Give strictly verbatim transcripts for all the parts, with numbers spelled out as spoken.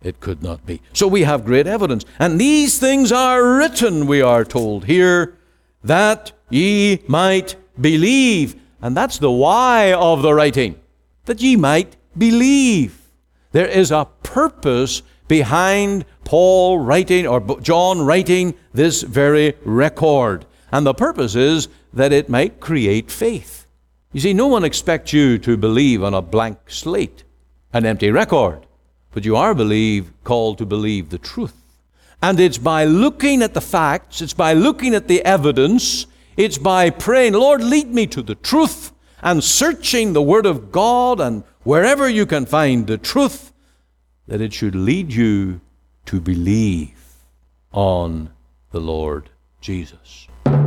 it could not be. So we have great evidence. And these things are written, we are told here, that ye might believe. And that's the why of the writing, that ye might believe. There is a purpose behind Paul writing, or John writing this very record. And the purpose is that it might create faith. You see, no one expects you to believe on a blank slate, an empty record. But you are believe, called to believe the truth. And it's by looking at the facts, it's by looking at the evidence, it's by praying, Lord, lead me to the truth, and searching the Word of God, and wherever you can find the truth, that it should lead you to believe on the Lord Jesus.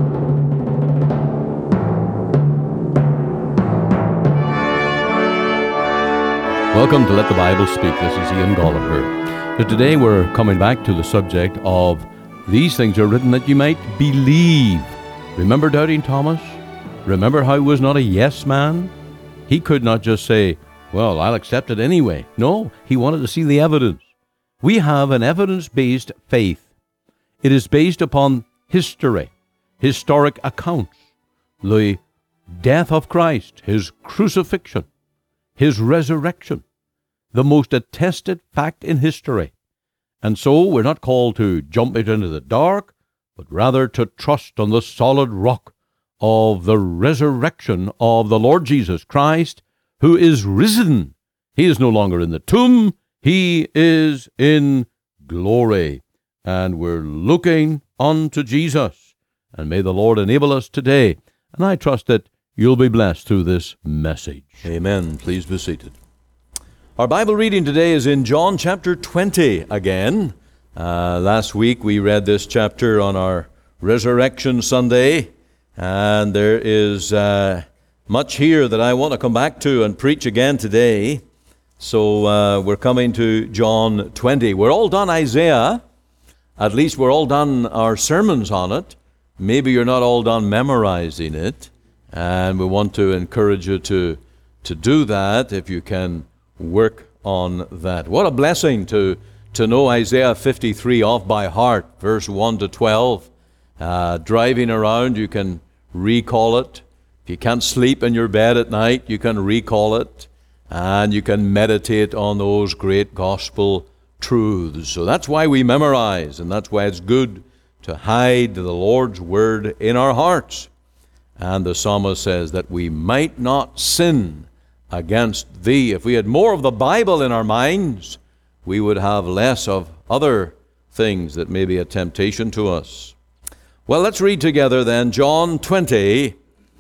Welcome to Let the Bible Speak. This is Ian Gallagher. So today we're coming back to the subject of these things are written that you might believe. Remember doubting Thomas? Remember how he was not a yes man? He could not just say, well, I'll accept it anyway. No, he wanted to see the evidence. We have an evidence-based faith. It is based upon history, historic accounts, the death of Christ, his crucifixion, his resurrection, the most attested fact in history. And so we're not called to jump it into the dark, but rather to trust on the solid rock of the resurrection of the Lord Jesus Christ, who is risen. He is no longer in the tomb. He is in glory. And we're looking unto Jesus. And may the Lord enable us today. And I trust that you'll be blessed through this message. Amen. Please be seated. Our Bible reading today is in John chapter twenty again. Uh, last week we read this chapter on our Resurrection Sunday, and there is uh, much here that I want to come back to and preach again today. So uh, we're coming to John twenty. We're all done Isaiah. At least we're all done our sermons on it. Maybe you're not all done memorizing it. And we want to encourage you to, to do that if you can work on that. What a blessing to, to know Isaiah fifty-three off by heart, verse one to twelve. Uh, driving around, you can recall it. If you can't sleep in your bed at night, you can recall it. And you can meditate on those great gospel truths. So that's why we memorize, and that's why it's good to hide the Lord's word in our hearts. And the psalmist says that we might not sin against thee. If we had more of the Bible in our minds, we would have less of other things that may be a temptation to us. Well, let's read together then John twenty,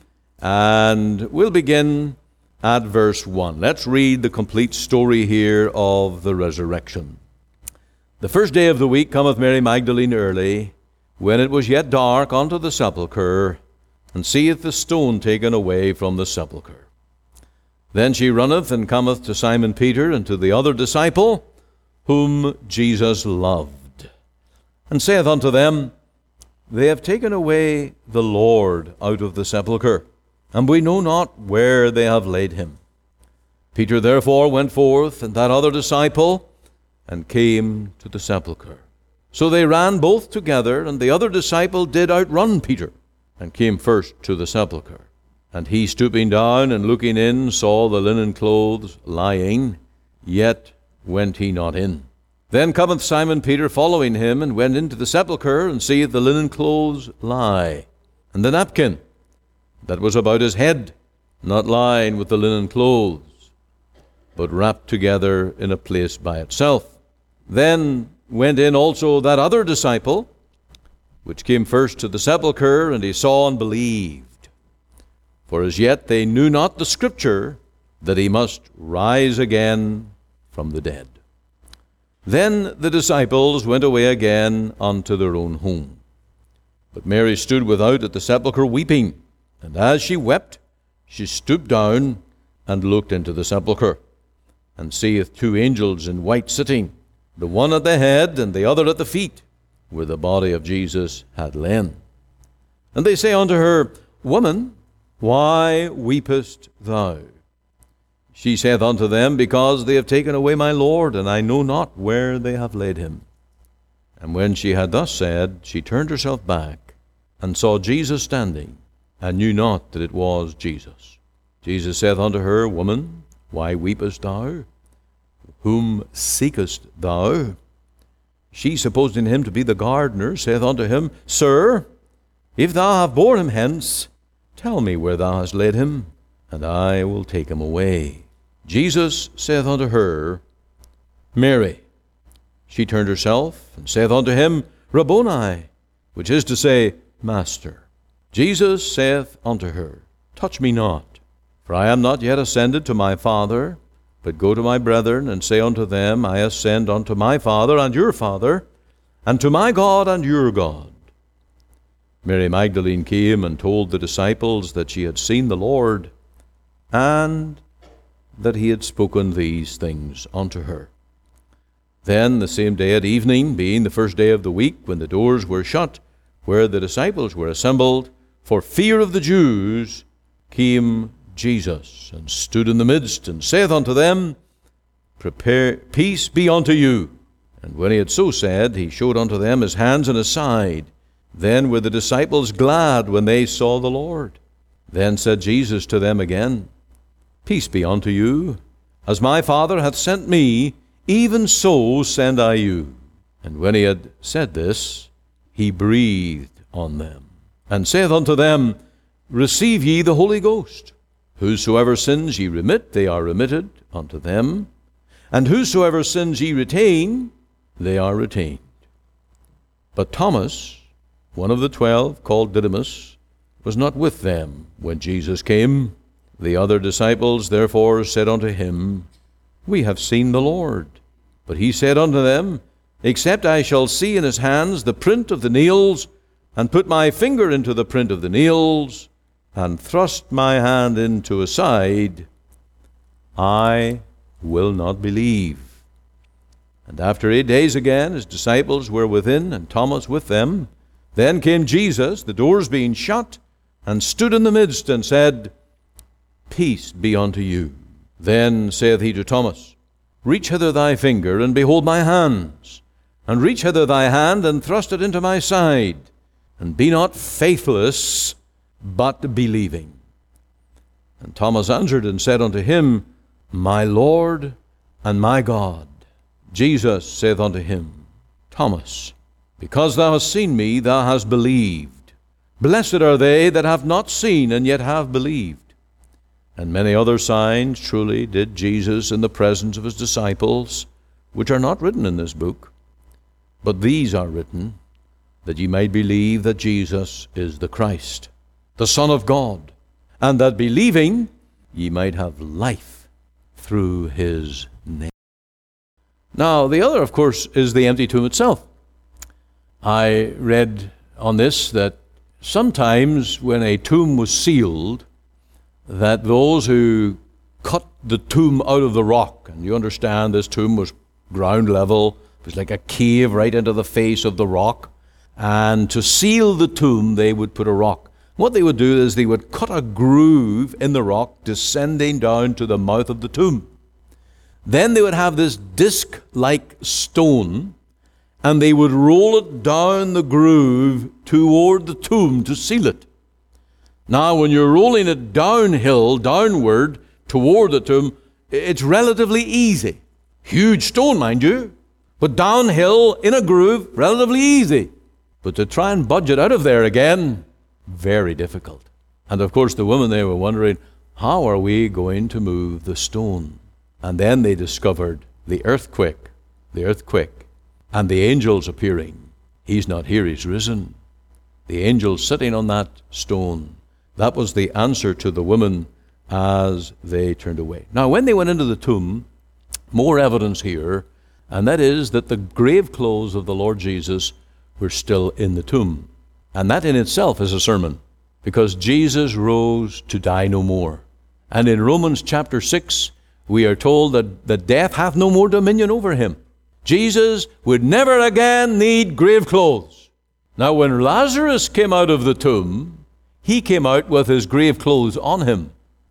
and we'll begin at verse one. Let's read the complete story here of the resurrection. The first day of the week cometh Mary Magdalene early, when it was yet dark, unto the sepulchre, and seeth the stone taken away from the sepulchre. Then she runneth and cometh to Simon Peter and to the other disciple, whom Jesus loved, and saith unto them, They have taken away the Lord out of the sepulchre, and we know not where they have laid him. Peter therefore went forth, and that other disciple, and came to the sepulchre. So they ran both together, and the other disciple did outrun Peter, and came first to the sepulchre. And he, stooping down and looking in, saw the linen clothes lying, yet went he not in. Then cometh Simon Peter following him, and went into the sepulchre, and seeth the linen clothes lie, and the napkin that was about his head, not lying with the linen clothes, but wrapped together in a place by itself. Then went in also that other disciple, which came first to the sepulchre, and he saw and believed. For as yet they knew not the Scripture, that he must rise again from the dead. Then the disciples went away again unto their own home. But Mary stood without at the sepulchre weeping, and as she wept, she stooped down and looked into the sepulchre, and seeth two angels in white sitting, the one at the head and the other at the feet, where the body of Jesus had lain. And they say unto her, Woman, why weepest thou? She saith unto them, Because they have taken away my Lord, and I know not where they have laid him. And when she had thus said, she turned herself back, and saw Jesus standing, and knew not that it was Jesus. Jesus saith unto her, Woman, why weepest thou? Whom seekest thou? She, supposing him to be the gardener, saith unto him, Sir, if thou have borne him hence, tell me where thou hast laid him, and I will take him away. Jesus saith unto her, Mary. She turned herself, and saith unto him, Rabboni, which is to say, Master. Jesus saith unto her, Touch me not, for I am not yet ascended to my Father, but go to my brethren, and say unto them, I ascend unto my Father and your Father, and to my God and your God. Mary Magdalene came and told the disciples that she had seen the Lord, and that he had spoken these things unto her. Then the same day at evening, being the first day of the week, when the doors were shut, where the disciples were assembled, for fear of the Jews, came Jesus, and stood in the midst, and saith unto them, Prepare, peace be unto you. And when he had so said, he showed unto them his hands and his side. Then were the disciples glad when they saw the Lord. Then said Jesus to them again, Peace be unto you. As my Father hath sent me, even so send I you. And when he had said this, he breathed on them, and saith unto them, Receive ye the Holy Ghost. Whosoever sins ye remit, they are remitted unto them. And whosoever sins ye retain, they are retained. But Thomas, one of the twelve, called Didymus, was not with them when Jesus came. The other disciples therefore said unto him, We have seen the Lord. But he said unto them, Except I shall see in his hands the print of the nails, and put my finger into the print of the nails, and thrust my hand into his side, I will not believe. And after eight days again his disciples were within, and Thomas with them. Then came Jesus, the doors being shut, and stood in the midst, and said, Peace be unto you. Then saith he to Thomas, Reach hither thy finger, and behold my hands, and reach hither thy hand, and thrust it into my side, and be not faithless, but believing. And Thomas answered and said unto him, My Lord and my God. Jesus saith unto him, Thomas, because thou hast seen me, thou hast believed. Blessed are they that have not seen, and yet have believed. And many other signs truly did Jesus in the presence of his disciples, which are not written in this book. But these are written, that ye might believe that Jesus is the Christ, the Son of God, and that believing ye might have life through his name. Now, the other, of course, is the empty tomb itself. I read on this that sometimes when a tomb was sealed, that those who cut the tomb out of the rock, and you understand this tomb was ground level, it was like a cave right into the face of the rock, and to seal the tomb they would put a rock. What they would do is they would cut a groove in the rock descending down to the mouth of the tomb. Then they would have this disc-like stone, and they would roll it down the groove toward the tomb to seal it. Now, when you're rolling it downhill, downward, toward the tomb, it's relatively easy. Huge stone, mind you, but downhill in a groove, relatively easy. But to try and budge it out of there again, very difficult. And of course, the women, they were wondering, how are we going to move the stone? And then they discovered the earthquake, the earthquake, and the angels appearing. He's not here, he's risen. The angels sitting on that stone. That was the answer to the women as they turned away. Now, when they went into the tomb, more evidence here, and that is that the grave clothes of the Lord Jesus were still in the tomb. And that in itself is a sermon, because Jesus rose to die no more. And in Romans chapter six, we are told that, that death hath no more dominion over him. Jesus would never again need grave clothes. Now, when Lazarus came out of the tomb, he came out with his grave clothes on him.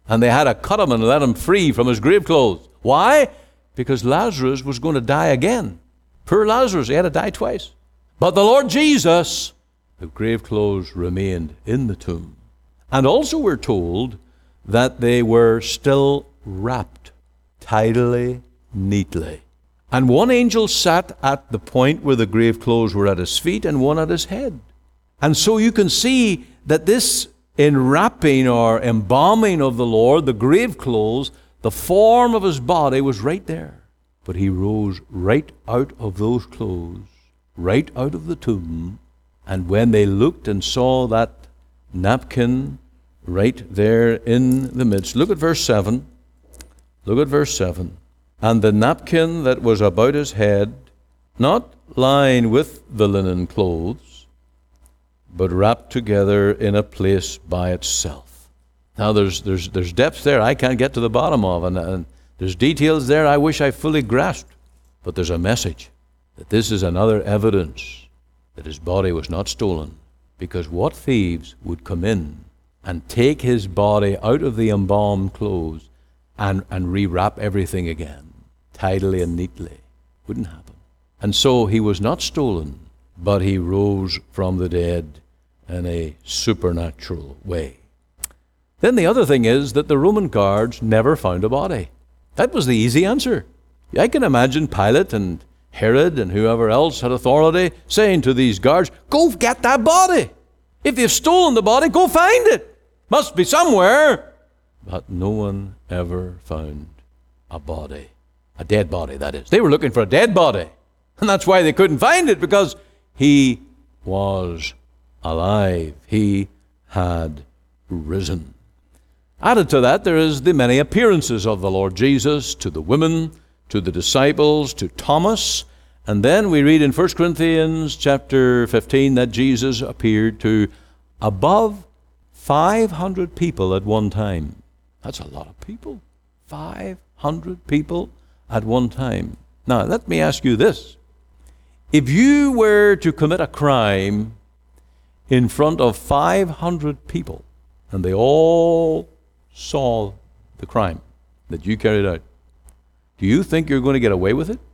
And they had to cut him and let him free from his grave clothes. Why? Because Lazarus was going to die again. Poor Lazarus, he had to die twice. But the Lord Jesus, the grave clothes remained in the tomb. And also we're told that they were still wrapped tidily, neatly. And one angel sat at the point where the grave clothes were at his feet and one at his head. And so you can see that this enwrapping or embalming of the Lord, the grave clothes, the form of his body was right there. But he rose right out of those clothes, right out of the tomb. And when they looked and saw that napkin right there in the midst, look at verse seven. Look at verse seven. And the napkin that was about his head, not lying with the linen clothes, but wrapped together in a place by itself. Now there's there's there's depths there I can't get to the bottom of, and, and there's details there I wish I fully grasped. But there's a message that this is another evidence that his body was not stolen, because what thieves would come in and take his body out of the embalmed clothes and, and rewrap everything again, tidily and neatly? Wouldn't happen. And so he was not stolen, but he rose from the dead in a supernatural way. Then the other thing is that the Roman guards never found a body. That was the easy answer. I can imagine Pilate and Herod and whoever else had authority saying to these guards, go get that body. If they've stolen the body, go find it. Must be somewhere. But no one ever found a body. A dead body, that is. They were looking for a dead body. And that's why they couldn't find it, because he was alive. He had risen. Added to that, there is the many appearances of the Lord Jesus to the women, to the disciples, to Thomas. And then we read in First Corinthians chapter fifteen that Jesus appeared to above five hundred people at one time. That's a lot of people. five hundred people at one time. Now, let me ask you this. If you were to commit a crime in front of five hundred people, and they all saw the crime that you carried out, do you think you're going to get away with it?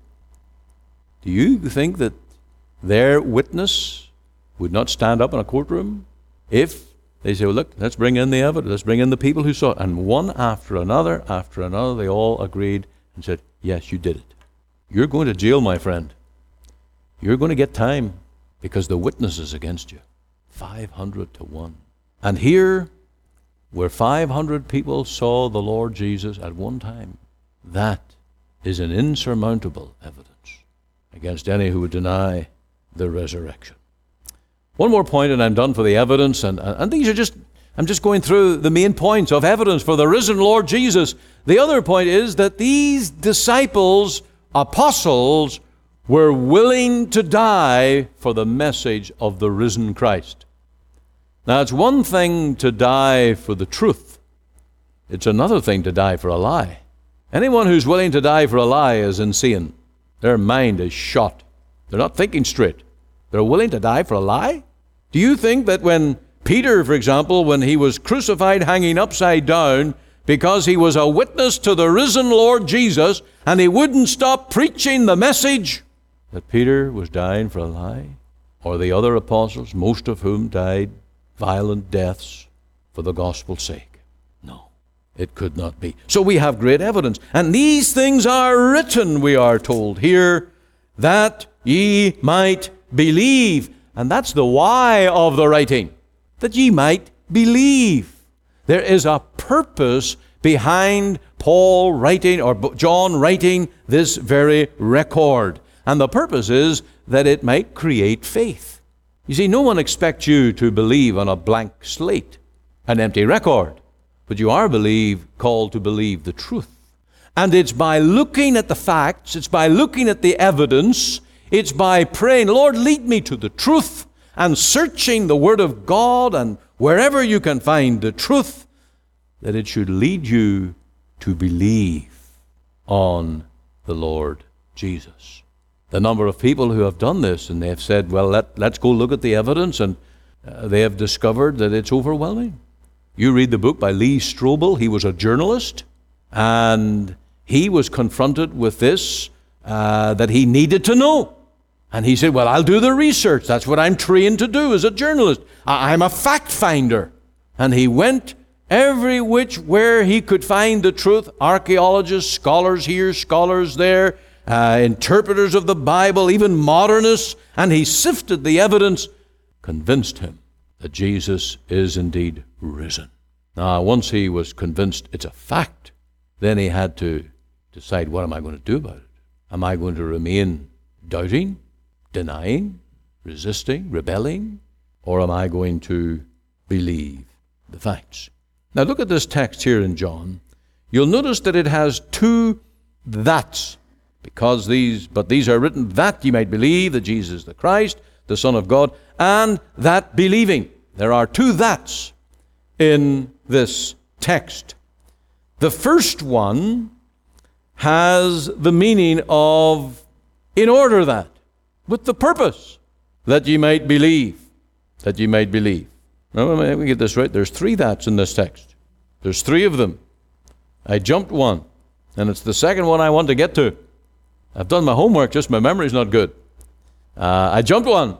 Do you think that their witness would not stand up in a courtroom if they say, well, look, let's bring in the evidence, let's bring in the people who saw it? And one after another, after another, they all agreed and said, yes, you did it. You're going to jail, my friend. You're going to get time because the witness is against you. five hundred to one. And here, where five hundred people saw the Lord Jesus at one time, that is an insurmountable evidence against any who would deny the resurrection. One more point and I'm done for the evidence, and, and these are just, I'm just going through the main points of evidence for the risen Lord Jesus. The other point is that these disciples, apostles, were willing to die for the message of the risen Christ. Now, it's one thing to die for the truth. It's another thing to die for a lie. Anyone who's willing to die for a lie is insane. Their mind is shot. They're not thinking straight. They're willing to die for a lie? Do you think that when Peter, for example, when he was crucified hanging upside down because he was a witness to the risen Lord Jesus and he wouldn't stop preaching the message, that Peter was dying for a lie? Or the other apostles, most of whom died violent deaths for the gospel's sake? No, it could not be. So we have great evidence. And these things are written, we are told here, that ye might believe. And that's the why of the writing, that ye might believe. There is a purpose behind Paul writing, or John writing this very record. And the purpose is that it might create faith. You see, no one expects you to believe on a blank slate, an empty record. But you are believe, called to believe the truth. And it's by looking at the facts, it's by looking at the evidence, it's by praying, Lord, lead me to the truth, and searching the Word of God, and wherever you can find the truth, that it should lead you to believe on the Lord Jesus. The number of people who have done this, and they have said, well, let, let's go look at the evidence, and uh, they have discovered that it's overwhelming. You read the book by Lee Strobel. He was a journalist, and he was confronted with this uh, that he needed to know. And he said, well, I'll do the research. That's what I'm trained to do as a journalist. I- I'm a fact finder. And he went every which where he could find the truth. Archaeologists, scholars here, scholars there, uh, interpreters of the Bible, even modernists. And he sifted the evidence, convinced him that Jesus is indeed risen. Now, once he was convinced it's a fact, then he had to decide, what am I going to do about it? Am I going to remain doubting, denying, resisting, rebelling, or am I going to believe the facts? Now look at this text here in John. You'll notice that it has two that's, because these, but these are written that ye might believe that Jesus is the Christ, the Son of God, and that believing. There are two that's in this text. The first one has the meaning of in order that, with the purpose that ye might believe, that ye might believe. Now, let me get this right. There's three that's in this text. There's three of them. I jumped one, and it's the second one I want to get to. I've done my homework, just my memory's not good. Uh, I jumped one.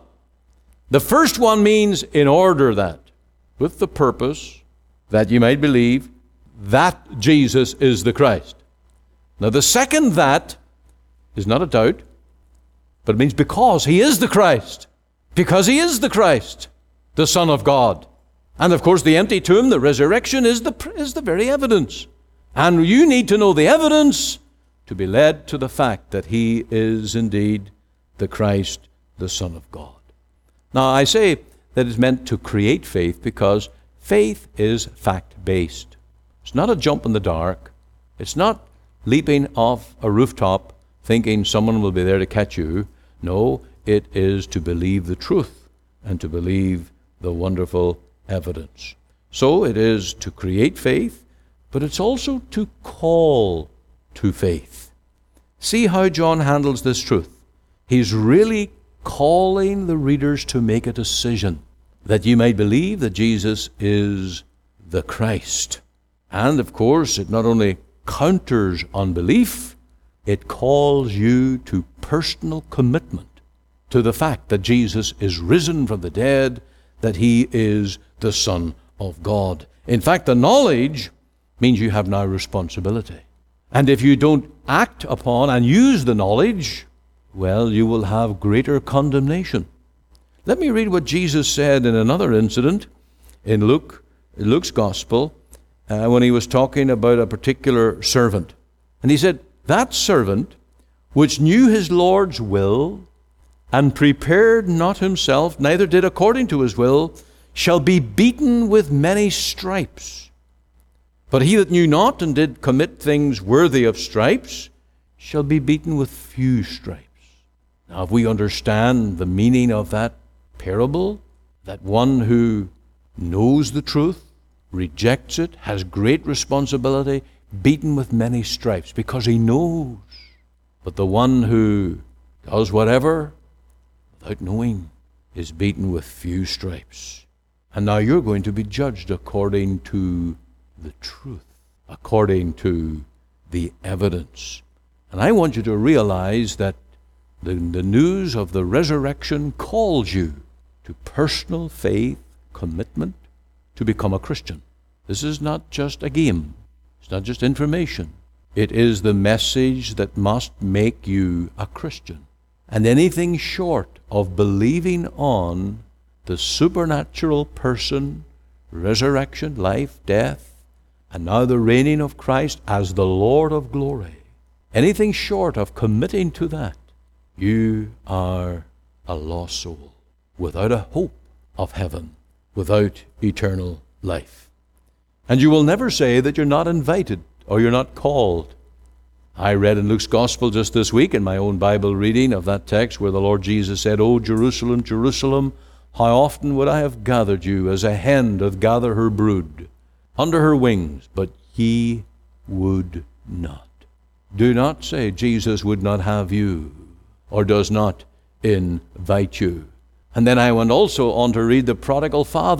The first one means in order that, with the purpose that ye might believe that Jesus is the Christ. Now the second that is not a doubt, but it means because he is the Christ. Because he is the Christ, the Son of God. And of course the empty tomb, the resurrection, is the, is the very evidence. And you need to know the evidence to be led to the fact that he is indeed the Christ, the Son of God. Now I say that it's meant to create faith because faith is fact-based. It's not a jump in the dark. It's not leaping off a rooftop thinking someone will be there to catch you. No, it is to believe the truth and to believe the wonderful evidence. So it is to create faith, but it's also to call to faith. See how John handles this truth. He's really calling the readers to make a decision that you might believe that Jesus is the Christ. And of course, it not only counters unbelief, it calls you to personal commitment to the fact that Jesus is risen from the dead, that he is the Son of God. In fact, the knowledge means you have now responsibility. And if you don't act upon and use the knowledge, well, you will have greater condemnation. Let me read what Jesus said in another incident in Luke, Luke's Gospel, uh, when he was talking about a particular servant. And he said, that servant which knew his Lord's will and prepared not himself, neither did according to his will, shall be beaten with many stripes. But he that knew not and did commit things worthy of stripes shall be beaten with few stripes. Now, if we understand the meaning of that parable, that one who knows the truth, rejects it, has great responsibility, beaten with many stripes because he knows. But the one who does whatever without knowing is beaten with few stripes. And now you're going to be judged according to the truth, according to the evidence. And I want you to realize that the, the news of the resurrection calls you to personal faith, commitment, to become a Christian. This is not just a game. It's not just information. It is the message that must make you a Christian. And anything short of believing on the supernatural person, resurrection, life, death, and now the reigning of Christ as the Lord of glory, anything short of committing to that, you are a lost soul without a hope of heaven, without eternal life. And you will never say that you're not invited or you're not called. I read in Luke's Gospel just this week in my own Bible reading of that text where the Lord Jesus said, "O Jerusalem, Jerusalem, how often would I have gathered you as a hen doth gather her brood under her wings, but ye would not." Do not say Jesus would not have you or does not invite you. And then I went also on to read the prodigal father.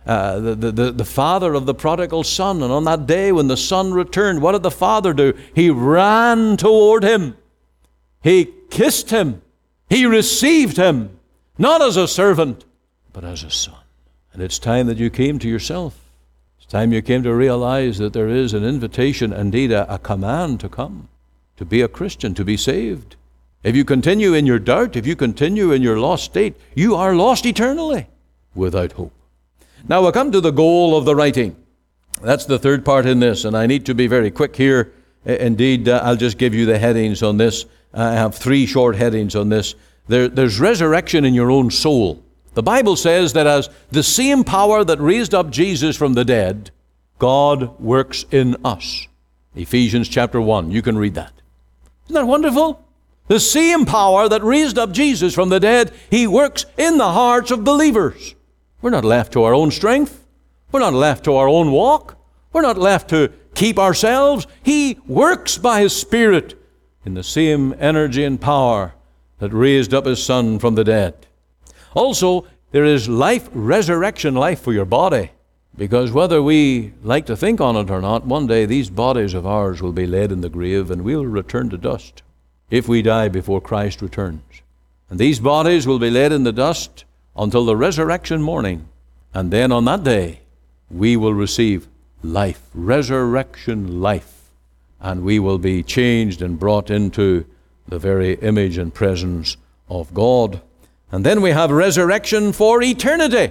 uh, the, the, the father of the prodigal son. And on that day when the son returned, what did the father do? He ran toward him. He kissed him. He received him, not as a servant, but as a son. And it's time that you came to yourself. It's time you came to realize that there is an invitation, indeed a, a command to come, to be a Christian, to be saved. If you continue in your doubt, if you continue in your lost state, you are lost eternally without hope. Now we'll come to the goal of the writing. That's the third part in this, and I need to be very quick here. Indeed, uh, I'll just give you the headings on this. I have three short headings on this. There, there's resurrection in your own soul. The Bible says that as the same power that raised up Jesus from the dead, God works in us. Ephesians chapter one, you can read that. Isn't that wonderful? The same power that raised up Jesus from the dead, He works in the hearts of believers. We're not left to our own strength. We're not left to our own walk. We're not left to keep ourselves. He works by His Spirit in the same energy and power that raised up His Son from the dead. Also, there is life, resurrection life for your body. Because whether we like to think on it or not, one day these bodies of ours will be laid in the grave and we'll return to dust if we die before Christ returns. And these bodies will be laid in the dust until the resurrection morning. And then on that day, we will receive life, resurrection life. And we will be changed and brought into the very image and presence of God. And then we have resurrection for eternity.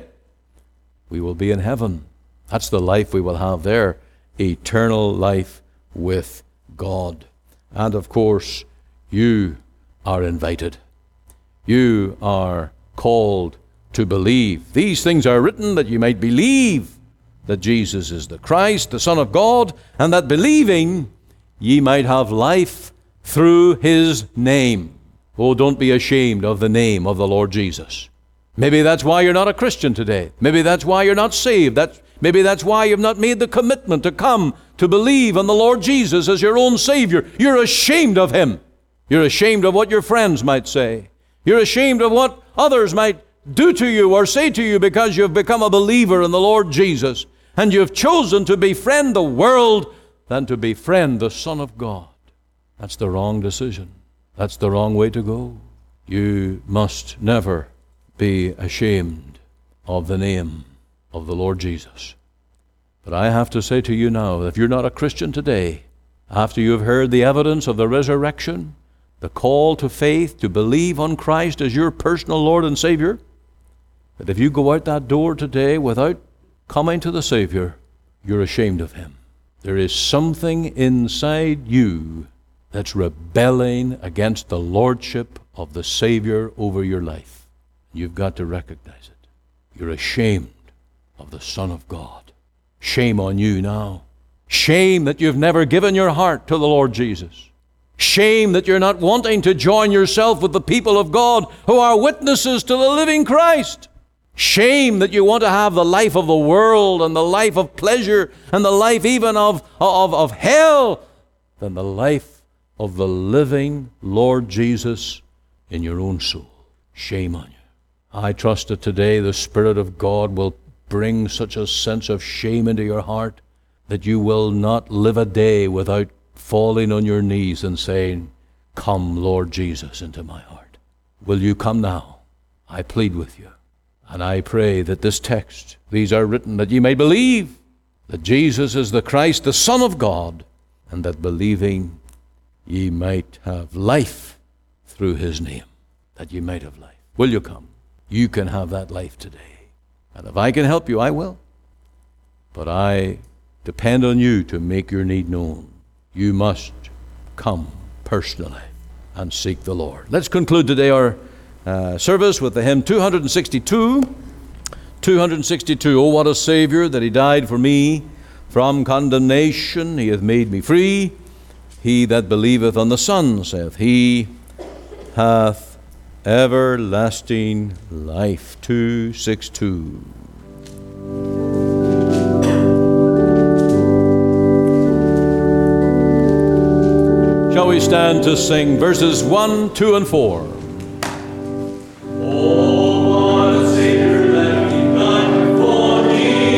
We will be in heaven. That's the life we will have there, eternal life with God. And of course, you are invited. You are called to believe. These things are written that you might believe that Jesus is the Christ, the Son of God, and that believing ye might have life through His name. Oh, don't be ashamed of the name of the Lord Jesus. Maybe that's why you're not a Christian today. Maybe that's why you're not saved. That's, maybe that's why you've not made the commitment to come to believe in the Lord Jesus as your own Savior. You're ashamed of Him. You're ashamed of what your friends might say. You're ashamed of what others might do to you or say to you because you've become a believer in the Lord Jesus and you've chosen to befriend the world than to befriend the Son of God. That's the wrong decision. That's the wrong way to go. You must never be ashamed of the name of the Lord Jesus. But I have to say to you now, if you're not a Christian today, after you've heard the evidence of the resurrection, the call to faith, to believe on Christ as your personal Lord and Savior, that if you go out that door today without coming to the Savior, you're ashamed of Him. There is something inside you that's rebelling against the lordship of the Savior over your life. You've got to recognize it. You're ashamed of the Son of God. Shame on you now. Shame that you've never given your heart to the Lord Jesus. Shame that you're not wanting to join yourself with the people of God who are witnesses to the living Christ. Shame that you want to have the life of the world and the life of pleasure and the life even of, of, of hell than the life of the living Lord Jesus in your own soul. Shame on you. I trust that today the Spirit of God will bring such a sense of shame into your heart that you will not live a day without falling on your knees and saying, "Come, Lord Jesus, into my heart." Will you come now? I plead with you. And I pray that this text, these are written that ye may believe that Jesus is the Christ, the Son of God, and that believing ye might have life through His name, that ye might have life. Will you come? You can have that life today. And if I can help you, I will. But I depend on you to make your need known. You must come personally and seek the Lord. Let's conclude today our uh, service with the hymn two sixty-two. two sixty-two, "Oh, what a Savior that He died for me. From condemnation He hath made me free. He that believeth on the Son, saith He, hath everlasting life." two sixty-two. Shall we stand to sing verses one, two, and four? Oh, what a Savior that He died for me.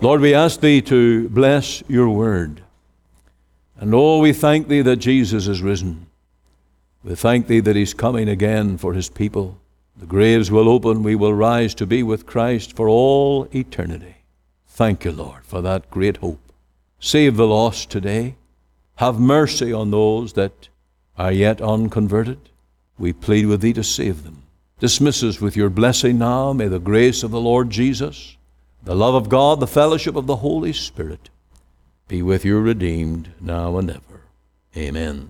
Lord, we ask Thee to bless Your word. And oh, we thank Thee that Jesus is risen. We thank Thee that He's coming again for His people. The graves will open, we will rise to be with Christ for all eternity. Thank You, Lord, for that great hope. Save the lost today. Have mercy on those that are yet unconverted. We plead with Thee to save them. Dismiss us with Your blessing now. May the grace of the Lord Jesus, the love of God, the fellowship of the Holy Spirit be with Your redeemed now and ever. Amen.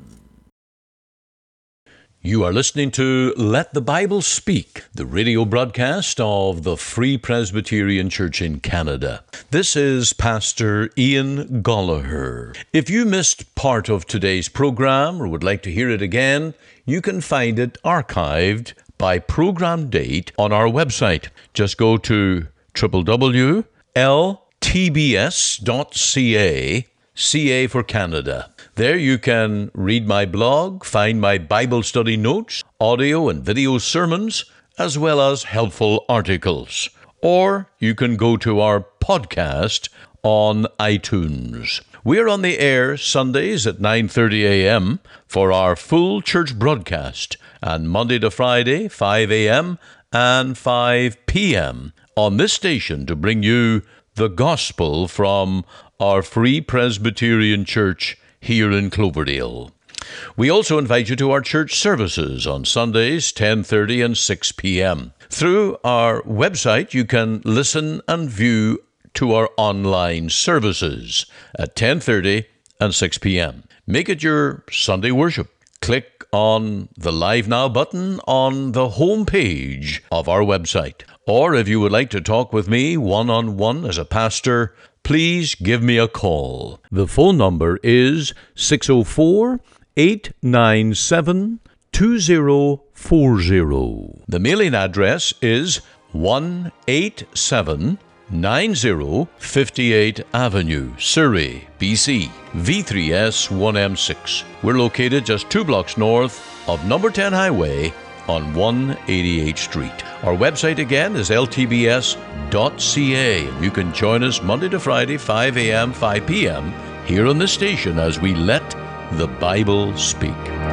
You are listening to Let the Bible Speak, the radio broadcast of the Free Presbyterian Church in Canada. This is Pastor Ian Goligher. If you missed part of today's program or would like to hear it again, you can find it archived by program date on our website. Just go to w w w dot l t b s dot c a, C A for Canada. There you can read my blog, find my Bible study notes, audio and video sermons, as well as helpful articles. Or you can go to our podcast on iTunes. We're on the air Sundays at nine thirty a.m. for our full church broadcast, and Monday to Friday, five a.m. and five p.m. on this station to bring you the gospel from our Free Presbyterian Church here in Cloverdale. We also invite you to our church services on Sundays, ten thirty and six p.m. Through our website, you can listen and view to our online services at ten thirty and six p.m. Make it your Sunday worship. Click on the Live Now button on the home page of our website. Or if you would like to talk with me one-on-one as a pastor, please give me a call. The phone number is six oh four, eight nine seven, two oh four oh. The mailing address is one eighty-seven ninety fifty-eight Avenue, Surrey, B C, V three S one M six. We're located just two blocks north of number ten Highway on one eighty-eighth Street. Our website again is l t b s dot c a. You can join us Monday to Friday, five a.m., five p.m. here on this station as we let the Bible speak.